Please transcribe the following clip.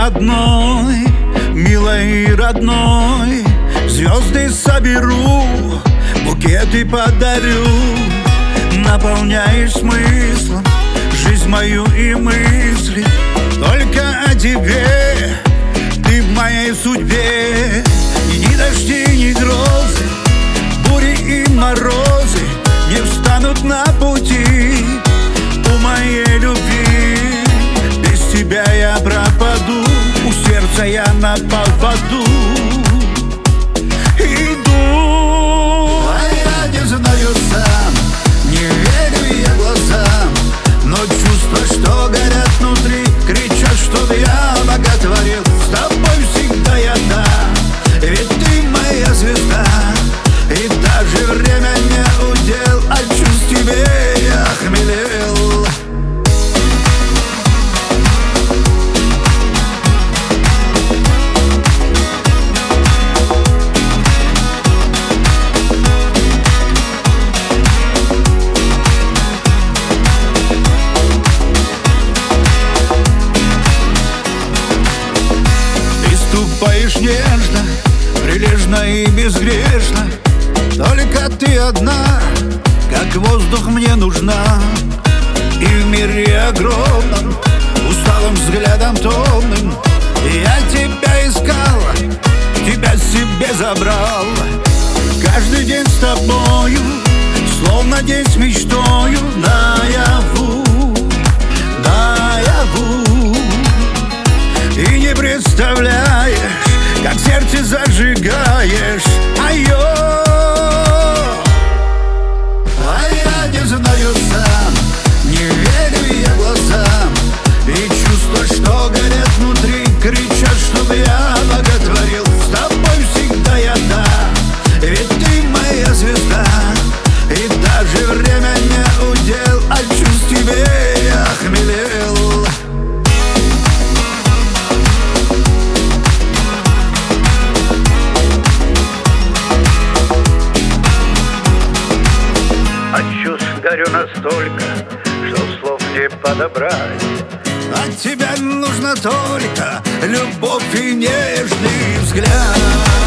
одной, милой и родной. Звезды соберу, букеты подарю. Наполняешь смыслом жизнь мою и мысли. Только о тебе, ты в моей судьбе. И ни дожди, ни грозы, бури и морозы не встанут на пути у моей любви. Без тебя я пропаду, у сердца я на поводу иду. А я не знаю сам, не верю я глазам, но чувства, что горят внутри, кричат, чтоб я боготворил. С тобой всегда я там, ведь ты моя звезда. И даже время не удел, от чувств тебе я охмелел. Ступаешь нежно, прилежно и безгрешно. Только ты одна, как воздух, мне нужна. И в мире огромном, усталым взглядом томным, я тебя искал, тебя себе забрал. Каждый день с тобою, словно день с мечтою. Наяву, наяву. И не представляешь, как сердце зажигаешь. Айо! А я не знаю сам, не верю я глазам. И чувства, что горят внутри, кричат, чтоб я боготворил. С тобой всегда я там, ведь ты моя звезда. И даже время не удел, от чувств тебе я охмелел. Горю настолько, что слов не подобрать. От тебя нужно только любовь и нежный взгляд.